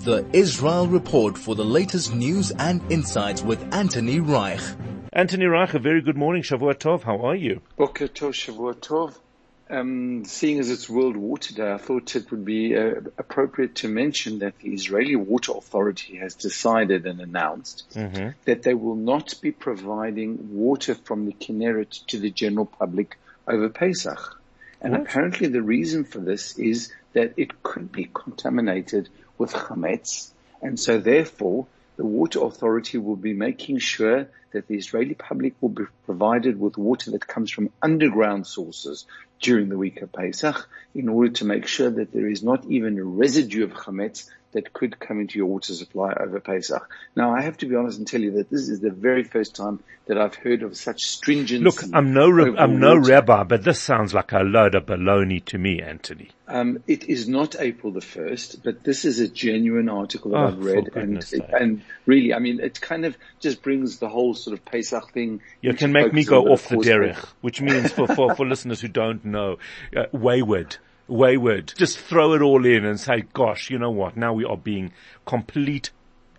The Israel Report for the latest news and insights with Anthony Reich. Anthony Reich, a very good morning. Shavua Tov, how are you? Boker Tov, Shavua Tov. Seeing as it's World Water Day, I thought it would be appropriate to mention that the Israeli Water Authority has decided and announced that they will not be providing water from the Kinneret to the general public over Pesach. And apparently the reason for this is that it could be contaminated with chametz, and so therefore the Water Authority will be making sure that the Israeli public will be provided with water that comes from underground sources during the week of Pesach, in order to make sure that there is not even a residue of chametz that could come into your water supply over Pesach. Now, I have to be honest and tell you that this is the very first time that I've heard of such stringency. Look, I'm no rabbi, but this sounds like a load of baloney to me, Anthony. It is not April the 1st, but this is a genuine article that I've read, and really, I mean, it kind of just brings the whole sort of Pesach thing. You can make me go off the derech, which means for listeners who don't know, wayward. Just throw it all in and say, gosh, you know what? Now we are being complete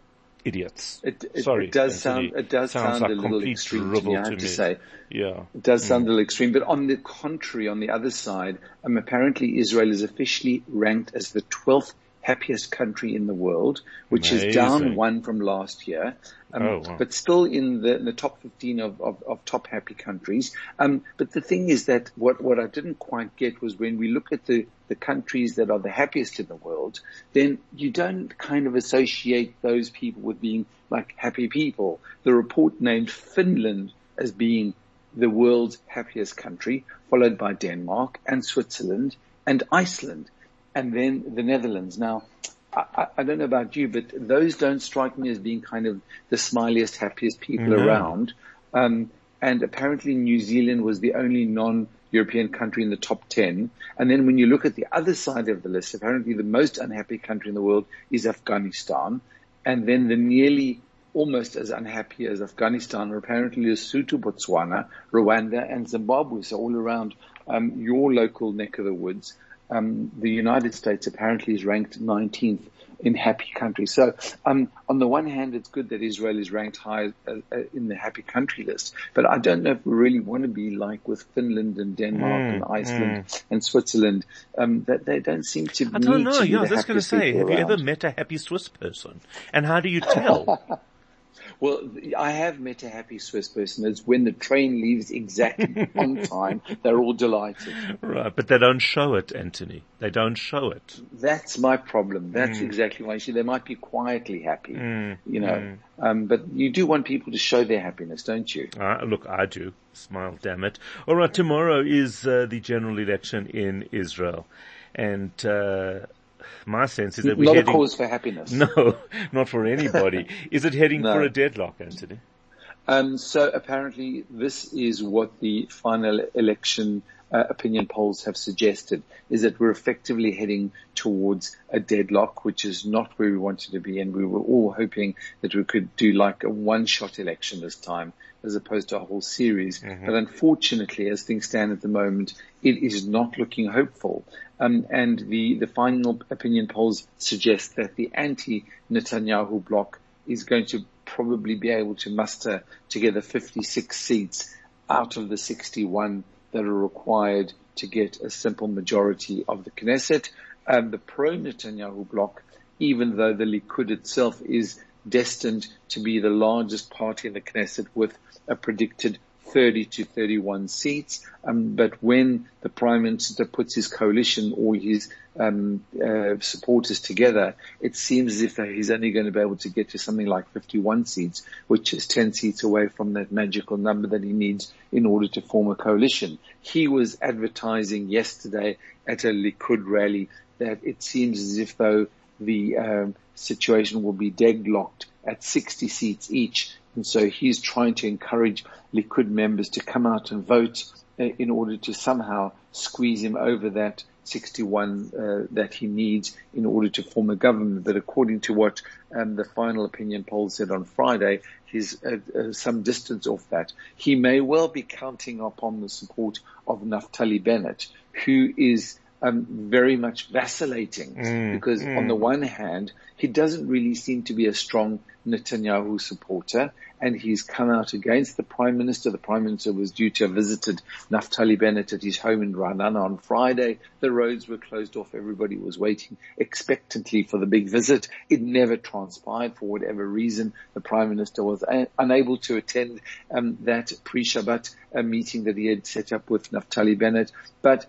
idiots. It does sound a little extreme to me, I have to say. Yeah. It does sound a little extreme, but on the contrary, on the other side, apparently Israel is officially ranked as the 12th happiest country in the world, which is down one from last year, but still in the top 15 of top happy countries. But the thing is that what I didn't quite get was when we look at the countries that are the happiest in the world, then you don't kind of associate those people with being like happy people. The report named Finland as being the world's happiest country, followed by Denmark and Switzerland and Iceland, and then the Netherlands. Now, I don't know about you, but those don't strike me as being kind of the smiliest, happiest people around. And apparently New Zealand was the only non-European country in the top 10. And then when you look at the other side of the list, apparently the most unhappy country in the world is Afghanistan. And then the nearly almost as unhappy as Afghanistan are apparently Lesotho, Botswana, Rwanda, and Zimbabwe. So all around your local neck of the woods. The United States apparently is ranked 19th in happy countries. So, on the one hand, it's good that Israel is ranked high in the happy country list, but I don't know if we really want to be like with Finland and Denmark and Iceland and Switzerland, that they don't seem to be. I don't know. Yeah, I was just going to say, have you ever met a happy Swiss person? And how do you tell? Well, I have met a happy Swiss person. It's when the train leaves exactly on time. They're all delighted. Right, but they don't show it, Anthony. They don't show it. That's my problem. That's exactly why. They might be quietly happy, you know. But you do want people to show their happiness, don't you? Look, I do. Smile, damn it. All right, tomorrow is the general election in Israel. And my sense is that we're not a cause for happiness. No, not for anybody. Is it heading for a deadlock, Anthony? So apparently this is what the final election opinion polls have suggested, is that we're effectively heading towards a deadlock, which is not where we wanted to be. And we were all hoping that we could do like a one-shot election this time, as opposed to a whole series. But unfortunately, as things stand at the moment, it is not looking hopeful. And the final opinion polls suggest that the anti-Netanyahu bloc is going to probably be able to muster together 56 seats out of the 61 that are required to get a simple majority of the Knesset. The pro-Netanyahu bloc, even though the Likud itself is destined to be the largest party in the Knesset with a predicted 30 to 31 seats. But when the Prime Minister puts his coalition or his supporters together, it seems as if he's only going to be able to get to something like 51 seats, which is 10 seats away from that magical number that he needs in order to form a coalition. He was advertising yesterday at a Likud rally that it seems as if though the situation will be deadlocked at 60 seats each. And so he's trying to encourage Likud members to come out and vote in order to somehow squeeze him over that 61 that he needs in order to form a government. But according to what the final opinion poll said on Friday, he's some distance off that. He may well be counting upon the support of Naftali Bennett, who is very much vacillating because on the one hand, he doesn't really seem to be a strong Netanyahu supporter, and he's come out against the Prime Minister. The Prime Minister was due to have visited Naftali Bennett at his home in Ra'anana on Friday. The roads were closed off. Everybody was waiting expectantly for the big visit. It never transpired for whatever reason. The Prime Minister was unable to attend that pre-Shabbat meeting that he had set up with Naftali Bennett. But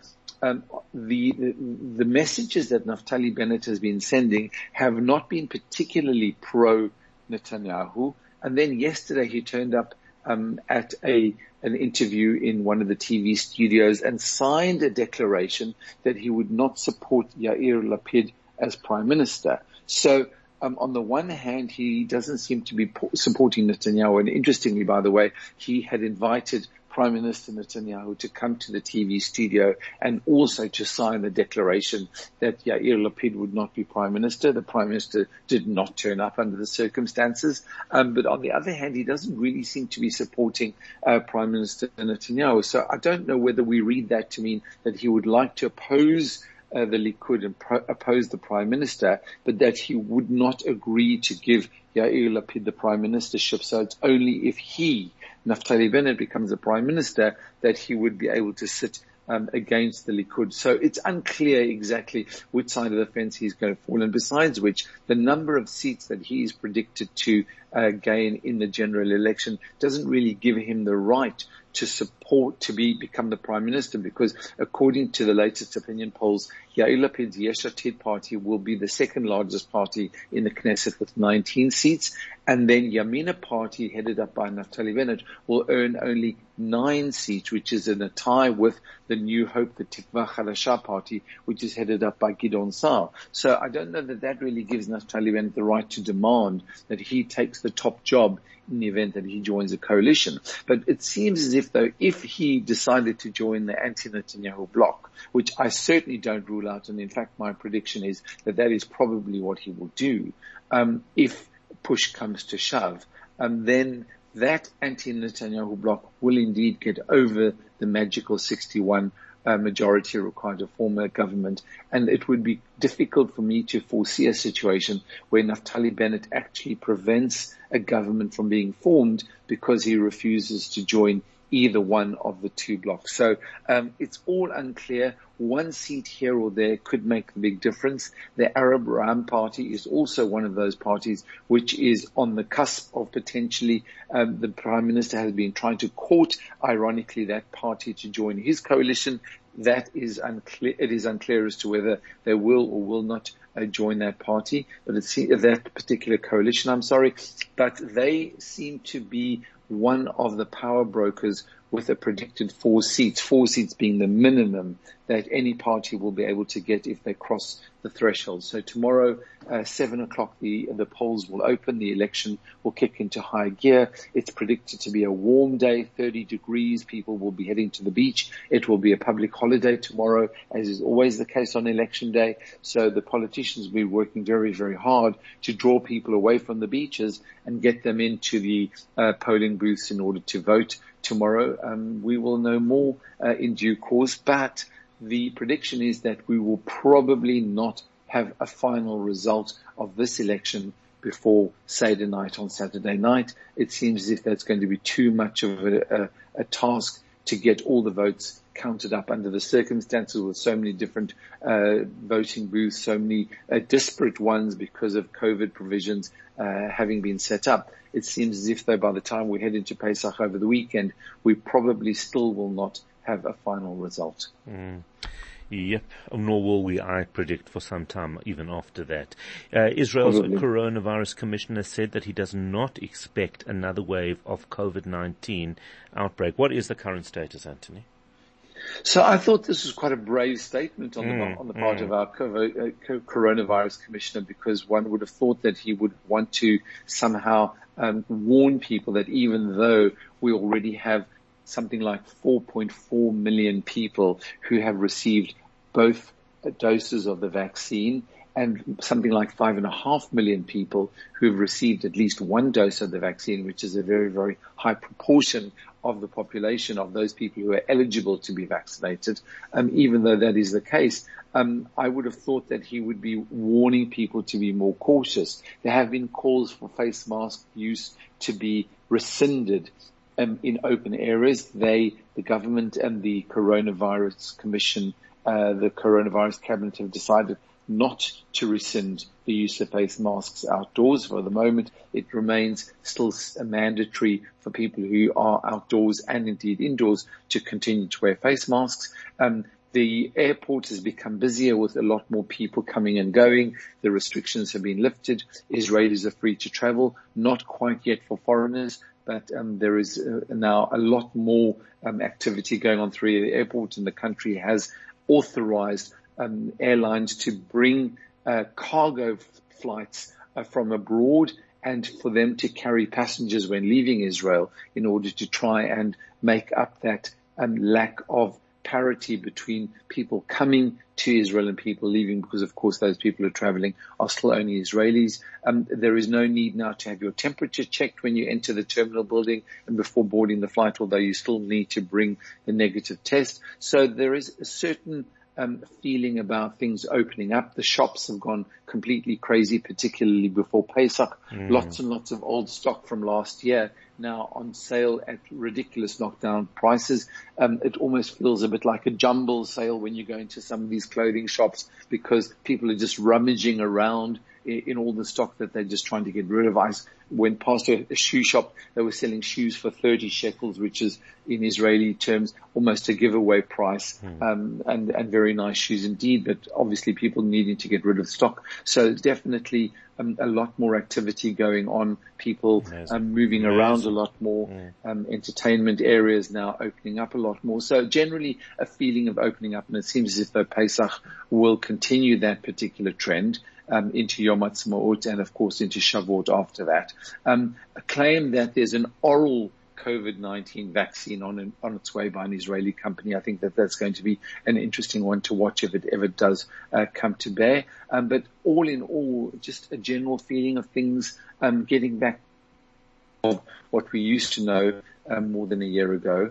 the messages that Naftali Bennett has been sending have not been particularly pro Netanyahu. And then yesterday he turned up at an interview in one of the TV studios and signed a declaration that he would not support Yair Lapid as Prime Minister. So on the one hand, he doesn't seem to be supporting Netanyahu. And interestingly, by the way, he had invited Prime Minister Netanyahu to come to the TV studio and also to sign the declaration that Yair Lapid would not be Prime Minister. The Prime Minister did not turn up under the circumstances. But on the other hand, he doesn't really seem to be supporting Prime Minister Netanyahu. So I don't know whether we read that to mean that he would like to oppose the Likud and oppose the Prime Minister, but that he would not agree to give Yair Lapid the Prime Ministership. So it's only if he, Naftali Bennett, becomes the Prime Minister that he would be able to sit against the Likud. So it's unclear exactly which side of the fence he's going to fall. And besides which, the number of seats that he's predicted to gain in the general election doesn't really give him the right to support, to become the Prime Minister, because according to the latest opinion polls, Yair Lapid's Yesh Atid party will be the second largest party in the Knesset with 19 seats. And then Yamina party, headed up by Naftali Bennett, will earn only 9 seats, which is in a tie with the New Hope, the Tikva Chadasha party, which is headed up by Gideon Sa'ar. So I don't know that really gives Naftali Bennett the right to demand that he takes the top job in the event that he joins a coalition. But it seems as if, though, if he decided to join the anti-Netanyahu bloc, which I certainly don't rule out, and in fact my prediction is that is probably what he will do, if push comes to shove, then that anti-Netanyahu bloc will indeed get over the magical 61 majority required to form a government. And it would be difficult for me to foresee a situation where Naftali Bennett actually prevents a government from being formed because he refuses to join either one of the two blocks. So it's all unclear. One seat here or there could make a big difference. The Arab Ram party is also one of those parties which is on the cusp of potentially, the Prime Minister has been trying to court, ironically, that party to join his coalition. That is unclear. It is unclear as to whether they will or will not join that party, but it's that particular coalition, but they seem to be one of the power brokers with a predicted 4 seats being the minimum that any party will be able to get if they cross the threshold. So tomorrow, 7 o'clock, the polls will open, the election will kick into high gear. It's predicted to be a warm day, 30 degrees. People will be heading to the beach. It will be a public holiday tomorrow, as is always the case on election day. So the politicians will be working very, very hard to draw people away from the beaches and get them into the polling booths in order to vote tomorrow. We will know more in due course, but the prediction is that we will probably not have a final result of this election before Seder night on Saturday night. It seems as if that's going to be too much of a task to get all the votes counted up under the circumstances with so many different voting booths, so many disparate ones because of COVID provisions having been set up. It seems as if, though, by the time we head into Pesach over the weekend, we probably still will not have a final result. Yep, nor will we, I predict, for some time, even after that. Israel's coronavirus commissioner said that he does not expect another wave of COVID-19 outbreak. What is the current status, Anthony? So I thought this was quite a brave statement on the part of our coronavirus commissioner, because one would have thought that he would want to somehow warn people that even though we already have something like 4.4 million people who have received both doses of the vaccine, and something like 5.5 million people who have received at least one dose of the vaccine, which is a very, very high proportion of the population of those people who are eligible to be vaccinated. Even though that is the case, I would have thought that he would be warning people to be more cautious. There have been calls for face mask use to be rescinded in open areas. The government and the Coronavirus Commission, the Coronavirus Cabinet have decided not to rescind the use of face masks outdoors. For the moment, it remains still mandatory for people who are outdoors and indeed indoors to continue to wear face masks. The airport has become busier with a lot more people coming and going. The restrictions have been lifted. Israelis are free to travel, not quite yet for foreigners, but there is now a lot more activity going on through the airport, and the country has authorized airlines to bring cargo flights from abroad and for them to carry passengers when leaving Israel in order to try and make up that lack of parity between people coming to Israel and people leaving, because of course those people who are traveling are still only Israelis. There is no need now to have your temperature checked when you enter the terminal building and before boarding the flight, although you still need to bring the negative test. So there is a certain feeling about things opening up. The shops have gone completely crazy, particularly before Pesach. Lots and lots of old stock from last year now on sale at ridiculous knockdown prices. It almost feels a bit like a jumble sale when you go into some of these clothing shops, because people are just rummaging around in all the stock that they're just trying to get rid of. I went past a shoe shop. They were selling shoes for 30 shekels, which is in Israeli terms almost a giveaway price, and very nice shoes indeed, but obviously people needing to get rid of stock. So definitely a lot more activity going on, people moving around a lot more, entertainment areas now opening up a lot more. So generally a feeling of opening up, and it seems as if though Pesach will continue that particular trend into Yom Ha'atzmaut and of course into Shavuot after that. A claim that there's an oral COVID-19 vaccine on its way by an Israeli company. I think that that's going to be an interesting one to watch if it ever does come to bear. But all in all, just a general feeling of things getting back of what we used to know more than a year ago.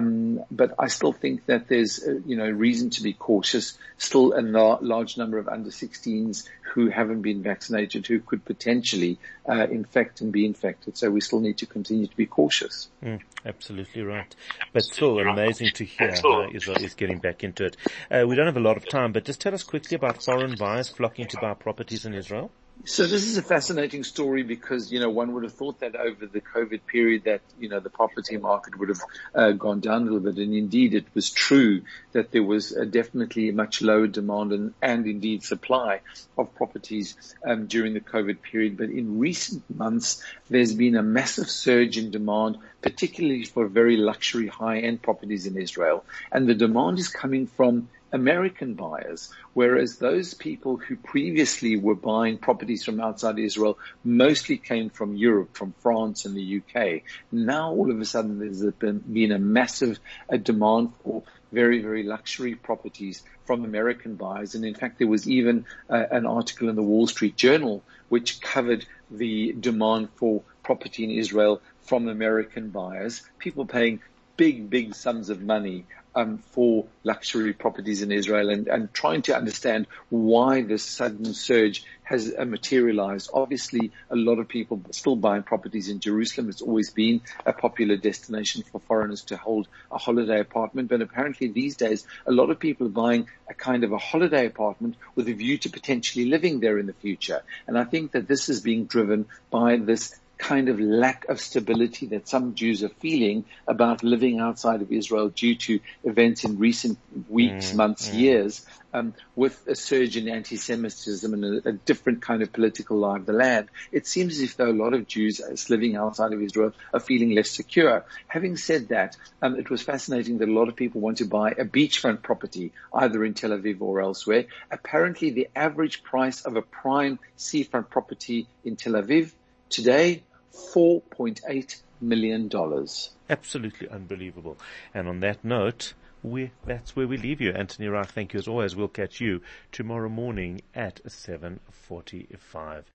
But I still think that there's, reason to be cautious. Still a large number of under 16s who haven't been vaccinated, who could potentially infect and be infected. So we still need to continue to be cautious. Absolutely right. But still amazing to hear how Israel is getting back into it. We don't have a lot of time, but just tell us quickly about foreign buyers flocking to buy properties in Israel. So this is a fascinating story because, one would have thought that over the COVID period that, the property market would have gone down a little bit. And indeed, it was true that there was definitely a much lower demand and indeed supply of properties during the COVID period. But in recent months, there's been a massive surge in demand, particularly for very luxury high-end properties in Israel. And the demand is coming from American buyers, whereas those people who previously were buying properties from outside Israel mostly came from Europe, from France and the UK. Now all of a sudden there's been a massive demand for very, very luxury properties from American buyers. And in fact, there was even an article in the Wall Street Journal which covered the demand for property in Israel from American buyers, people paying big sums of money for luxury properties in Israel, and trying to understand why this sudden surge has materialized. Obviously, a lot of people still buying properties in Jerusalem. It's always been a popular destination for foreigners to hold a holiday apartment. But apparently these days, a lot of people are buying a kind of a holiday apartment with a view to potentially living there in the future. And I think that this is being driven by this kind of lack of stability that some Jews are feeling about living outside of Israel due to events in recent weeks, months, years, with a surge in anti-Semitism and a different kind of political lie of the land. It seems as if though a lot of Jews living outside of Israel are feeling less secure. Having said that, it was fascinating that a lot of people want to buy a beachfront property, either in Tel Aviv or elsewhere. Apparently the average price of a prime seafront property in Tel Aviv today, $4.8 million. Absolutely unbelievable. And on that note, that's where we leave you. Anthony Reich, thank you as always. We'll catch you tomorrow morning at 7:45.